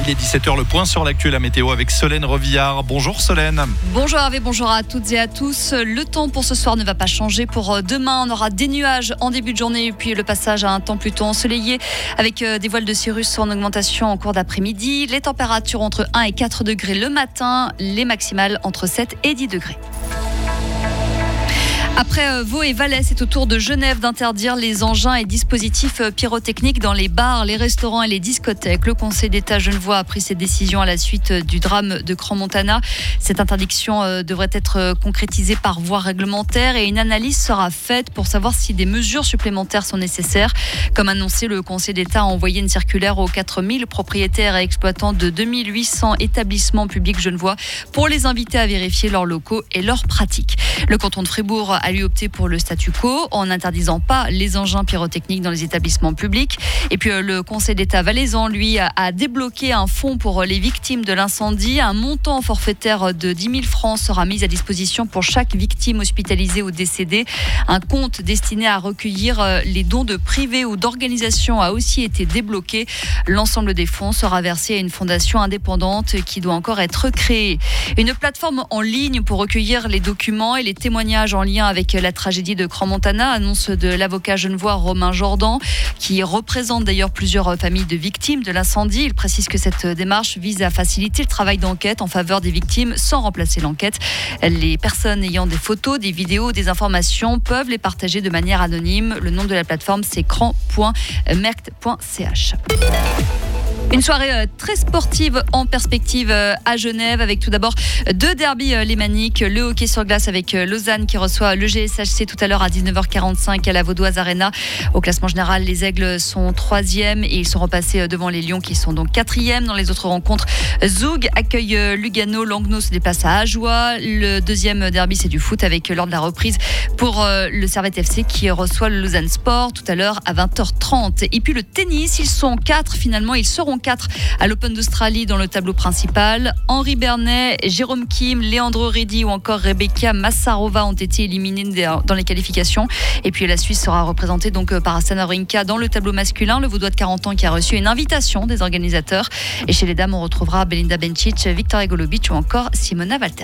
Il est 17h, le point sur l'actu et la météo avec Solène Revillard. Bonjour Solène. Bonjour Hervé, bonjour à toutes et à tous. Le temps pour ce soir ne va pas changer. Pour demain, on aura des nuages en début de journée et puis le passage à un temps plutôt ensoleillé avec des voiles de cirrus en augmentation en cours d'après-midi. Les températures entre 1 et 4 degrés le matin, les maximales entre 7 et 10 degrés. Après Vaud et Valais, c'est au tour de Genève d'interdire les engins et dispositifs pyrotechniques dans les bars, les restaurants et les discothèques. Le Conseil d'État genevois a pris cette décision à la suite du drame de Crans-Montana. Cette interdiction devrait être concrétisée par voie réglementaire et une analyse sera faite pour savoir si des mesures supplémentaires sont nécessaires. Comme annoncé, le Conseil d'État a envoyé une circulaire aux 4000 propriétaires et exploitants de 2800 établissements publics genevois pour les inviter à vérifier leurs locaux et leurs pratiques. Le canton de Fribourg a lui opté pour le statu quo en n'interdisant pas les engins pyrotechniques dans les établissements publics. Et puis le Conseil d'État valaisan, lui, a débloqué un fonds pour les victimes de l'incendie. Un montant forfaitaire de 10 000 francs sera mis à disposition pour chaque victime hospitalisée ou décédée. Un compte destiné à recueillir les dons de privés ou d'organisations a aussi été débloqué. L'ensemble des fonds sera versé à une fondation indépendante qui doit encore être créée. Une plateforme en ligne pour recueillir les documents et les témoignages en lien avec la tragédie de Crans-Montana, annonce de l'avocat genevois Romain Jordan, qui représente d'ailleurs plusieurs familles de victimes de l'incendie. Il précise que cette démarche vise à faciliter le travail d'enquête en faveur des victimes sans remplacer l'enquête. Les personnes ayant des photos, des vidéos, des informations peuvent les partager de manière anonyme. Le nom de la plateforme, c'est cran.merct.ch. Une soirée très sportive en perspective à Genève avec tout d'abord 2 derbys lémaniques. Le hockey sur glace avec Lausanne qui reçoit le GSHC tout à l'heure à 19h45 à la Vaudoise Arena. Au classement général, les Aigles sont 3e et ils sont repassés devant les Lions qui sont donc 4e. Dans les autres rencontres, Zoug accueille Lugano, Langnau se déplace à Ajoie. Le deuxième derby, c'est du foot avec lors de la reprise pour le Servette FC qui reçoit le Lausanne Sport tout à l'heure à 20h30. Et puis le tennis, ils sont 4 finalement, ils seront 4 à l'Open d'Australie dans le tableau principal. Henri Bernet, Jérôme Kim, Leandro Reddy ou encore Rebecca Massarova ont été éliminés dans les qualifications. Et puis la Suisse sera représentée donc par Astana Wawrinka dans le tableau masculin. Le Vaudois de 40 ans qui a reçu une invitation des organisateurs. Et chez les dames, on retrouvera Belinda Bencic, Victoria Golubic ou encore Simona Walters.